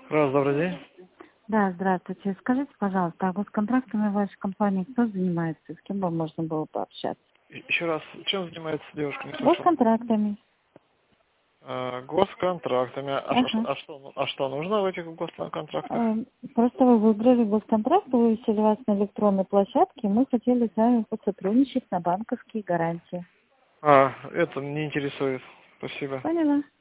Добрый день. Да, здравствуйте. Скажите, пожалуйста, а госконтрактами в вашей компании кто занимается? С кем бы можно было пообщаться? Еще раз, чем занимается девушка? Не слышал. Госконтрактами. Госконтрактами. Ага. А что нужно в этих госконтрактах? Просто вы выбрали госконтракт, вывесили вас на электронной площадке, и мы хотели с вами посотрудничать на банковские гарантии. Это не интересует. Спасибо. Поняла.